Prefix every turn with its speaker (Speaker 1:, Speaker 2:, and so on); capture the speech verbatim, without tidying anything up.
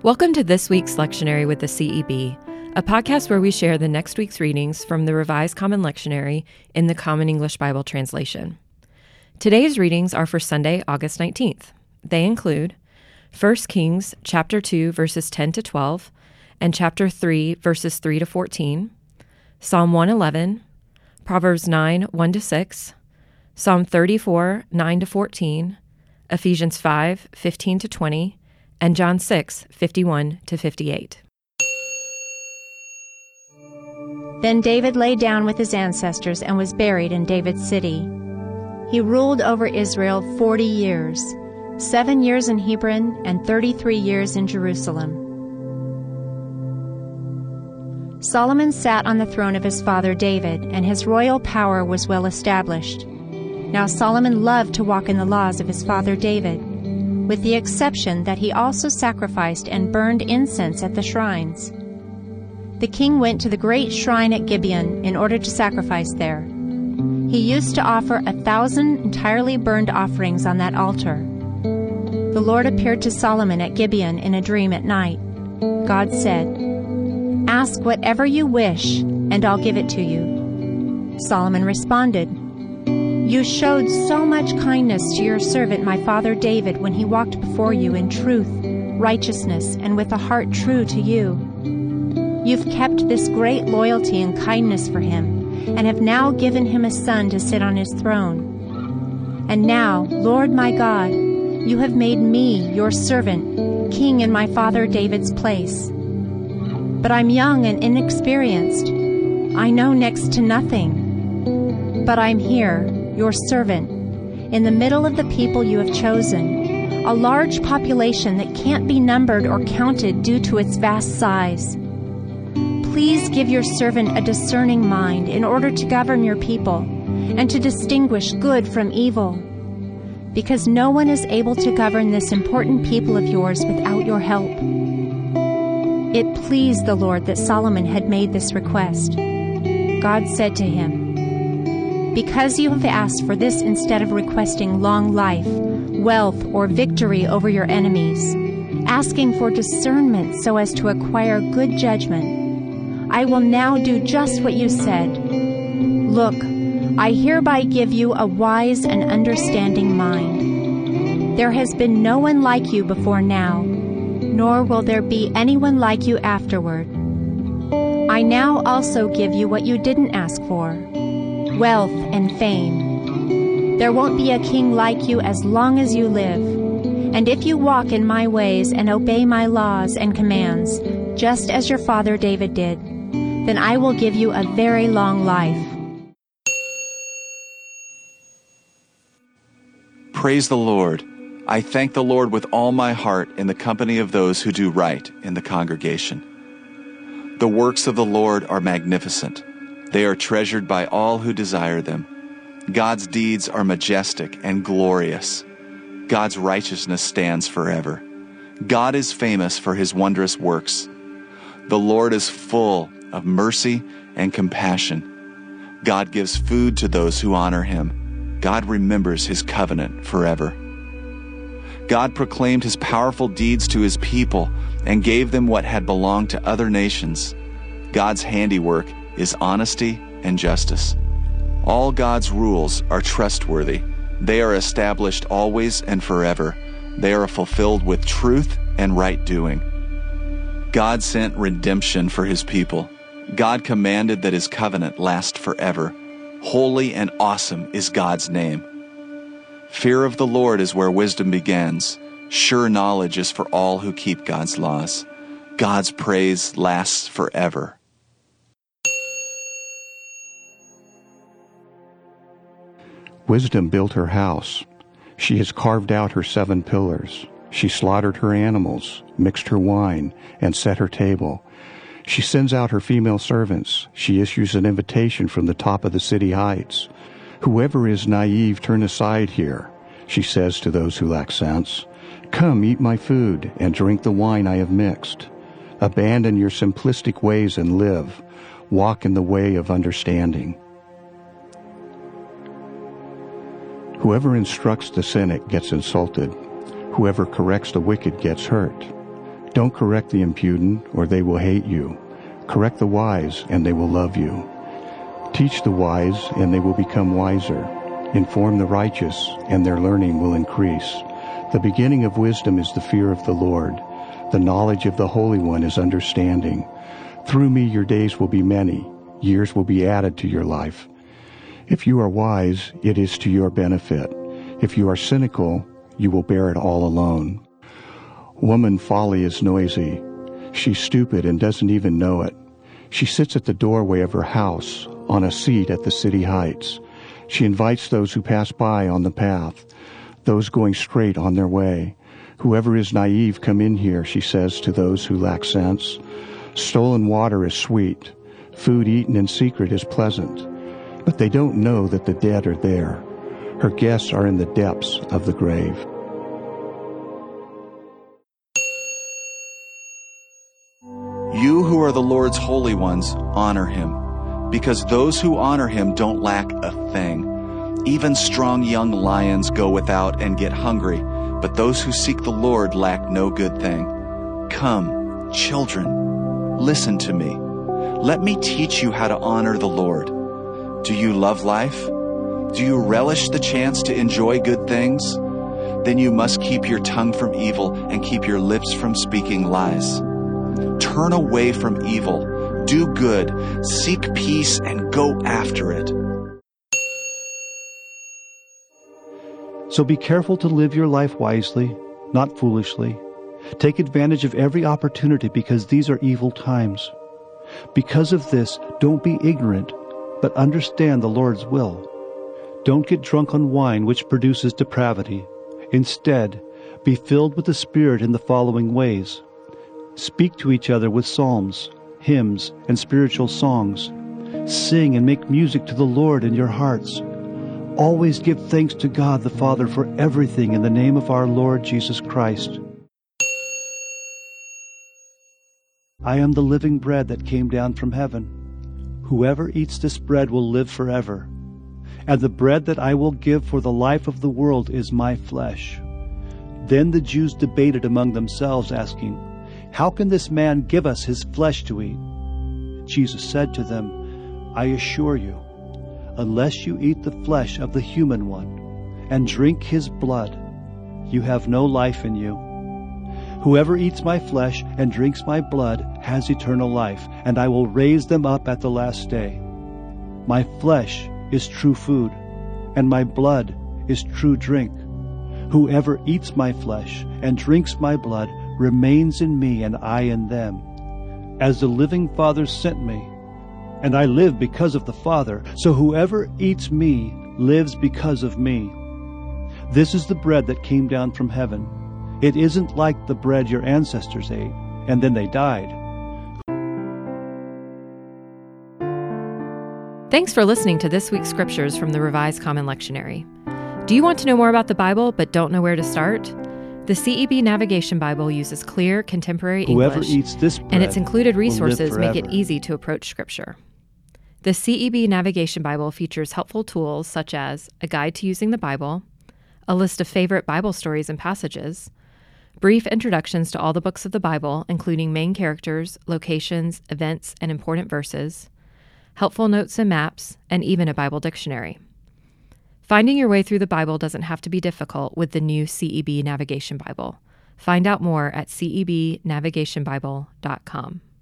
Speaker 1: Welcome to this week's lectionary with the C E B, a podcast where we share the next week's readings from the Revised Common Lectionary in the Common English Bible Translation. Today's readings are for Sunday, August nineteenth. They include First Kings chapter two, verses ten to twelve, and chapter three, verses three to fourteen, Psalm one eleven, Proverbs nine, one to six, Psalm thirty-four, nine to fourteen, Ephesians five, fifteen to twenty, and John six, fifty-one to fifty-eight.
Speaker 2: Then David lay down with his ancestors and was buried in David's city. He ruled over Israel forty years, seven years in Hebron and thirty-three years in Jerusalem. Solomon sat on the throne of his father David, and his royal power was well established. Now Solomon loved to walk in the laws of his father David, with the exception that he also sacrificed and burned incense at the shrines. The king went to the great shrine at Gibeon in order to sacrifice there. He used to offer a thousand entirely burned offerings on that altar. The Lord appeared to Solomon at Gibeon in a dream at night. God said, "Ask whatever you wish, and I'll give it to you." Solomon responded, "You showed so much kindness to your servant my father David when he walked before you in truth, righteousness, and with a heart true to you. You've kept this great loyalty and kindness for him, and have now given him a son to sit on his throne. And now, Lord my God, you have made me, your servant, king in my father David's place. But I'm young and inexperienced. I know next to nothing. But I'm here, your servant, in the middle of the people you have chosen, a large population that can't be numbered or counted due to its vast size. Please give your servant a discerning mind in order to govern your people and to distinguish good from evil, because no one is able to govern this important people of yours without your help." It pleased the Lord that Solomon had made this request. God said to him, "Because you have asked for this instead of requesting long life, wealth, or victory over your enemies, asking for discernment so as to acquire good judgment, I will now do just what you said. Look, I hereby give you a wise and understanding mind. There has been no one like you before now, nor will there be anyone like you afterward. I now also give you what you didn't ask for, wealth and fame. There won't be a king like you as long as you live. And if you walk in my ways and obey my laws and commands, just as your father David did, then I will give you a very long life."
Speaker 3: Praise the Lord. I thank the Lord with all my heart in the company of those who do right in the congregation. The works of the Lord are magnificent. They are treasured by all who desire them. God's deeds are majestic and glorious. God's righteousness stands forever. God is famous for his wondrous works. The Lord is full of mercy and compassion. God gives food to those who honor him. God remembers his covenant forever. God proclaimed his powerful deeds to his people and gave them what had belonged to other nations. God's handiwork is honesty and justice. All God's rules are trustworthy. They are established always and forever. They are fulfilled with truth and right doing. God sent redemption for his people. God commanded that his covenant last forever. Holy and awesome is God's name. Fear of the Lord is where wisdom begins. Sure knowledge is for all who keep God's laws. God's praise lasts forever.
Speaker 4: Wisdom built her house. She has carved out her seven pillars. She slaughtered her animals, mixed her wine, and set her table. She sends out her female servants. She issues an invitation from the top of the city heights. "Whoever is naive, turn aside here," she says to those who lack sense. "Come, eat my food, and drink the wine I have mixed. Abandon your simplistic ways and live. Walk in the way of understanding." Whoever instructs the cynic gets insulted. Whoever corrects the wicked gets hurt. Don't correct the impudent, or they will hate you. Correct the wise, and they will love you. Teach the wise, and they will become wiser. Inform the righteous, and their learning will increase. The beginning of wisdom is the fear of the Lord. The knowledge of the Holy One is understanding. Through me your days will be many. Years will be added to your life. If you are wise, it is to your benefit. If you are cynical, you will bear it all alone. Woman folly is noisy. She's stupid and doesn't even know it. She sits at the doorway of her house, on a seat at the city heights. She invites those who pass by on the path, those going straight on their way. Whoever is naive, come in here, she says to those who lack sense. Stolen water is sweet. Food eaten in secret is pleasant. But they don't know that the dead are there. Her guests are in the depths of the grave.
Speaker 3: You who are the Lord's holy ones, honor him, because those who honor him don't lack a thing. Even strong young lions go without and get hungry, but those who seek the Lord lack no good thing. Come, children, listen to me. Let me teach you how to honor the Lord. Do you love life? Do you relish the chance to enjoy good things? Then you must keep your tongue from evil and keep your lips from speaking lies. Turn away from evil, do good, seek peace, and go after it.
Speaker 5: So be careful to live your life wisely, not foolishly. Take advantage of every opportunity because these are evil times. Because of this, don't be ignorant, but understand the Lord's will. Don't get drunk on wine, which produces depravity. Instead, be filled with the Spirit in the following ways. Speak to each other with psalms, hymns, and spiritual songs. Sing and make music to the Lord in your hearts. Always give thanks to God the Father for everything in the name of our Lord Jesus Christ. I am the living bread that came down from heaven. Whoever eats this bread will live forever. And the bread that I will give for the life of the world is my flesh. Then the Jews debated among themselves, asking, How can this man give us his flesh to eat? Jesus said to them, I assure you, unless you eat the flesh of the human one and drink his blood, you have no life in you. Whoever eats my flesh and drinks my blood has eternal life, and I will raise them up at the last day. My flesh is true food, and my blood is true drink. Whoever eats my flesh and drinks my blood remains in me, and I in them. As the living Father sent me, and I live because of the Father, so whoever eats me lives because of me. This is the bread that came down from heaven. It isn't like the bread your ancestors ate, and then they died.
Speaker 1: Thanks for listening to this week's scriptures from the Revised Common Lectionary. Do you want to know more about the Bible but don't know where to start? The C E B Navigation Bible uses clear, contemporary
Speaker 5: Whoever
Speaker 1: English,
Speaker 5: eats this bread
Speaker 1: and its included
Speaker 5: will live
Speaker 1: resources make it
Speaker 5: forever.
Speaker 1: easy to approach Scripture. The C E B Navigation Bible features helpful tools such as a guide to using the Bible, a list of favorite Bible stories and passages, brief introductions to all the books of the Bible, including main characters, locations, events, and important verses, helpful notes and maps, and even a Bible dictionary. Finding your way through the Bible doesn't have to be difficult with the new C E B Navigation Bible. Find out more at C E B navigation bible dot com.